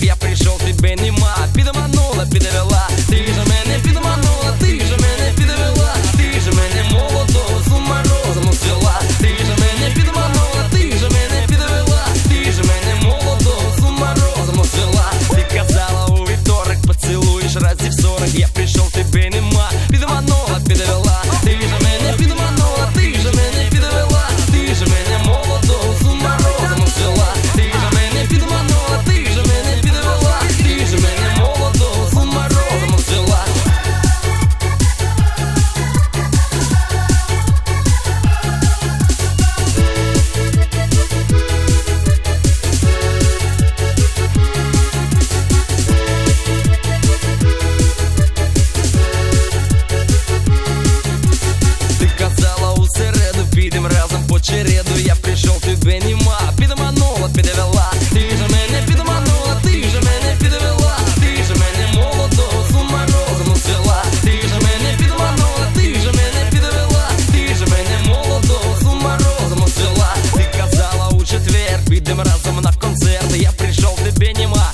я прийшов, тебе нема. Підманула, підвела, ти ж мене підманула, ти ж мене підвела, ти ж мене молодого з ума розуму звела. Ти ж мене підманула, ти ж мене підвела, ти ж мене молодого з ума розуму звела. Ти казала у вівторок поцілуєш разів 40, я прийшов, тебе нема. Підманула, підвела, ти ж мене підманула, ти ж мене підвела, ти ж мене молодого з ума розуму звела. Ти ж мене підманула, ти ж мене підвела, ти ж мене молодого з ума розуму звела. Ти казала у середу, підем разом по череду, я прийшов, тебе нема. Підманула, підвела, ти ж мене підманула, ти ж мене підвела, ти ж мене молодого з ума розуму звела. Ти ж мене підманула, ти ж мене підвела, ти ж мене молодого з ума розуму звела. Ти казала у четвер, підем разом на концерт, я прийшов, тебе нема.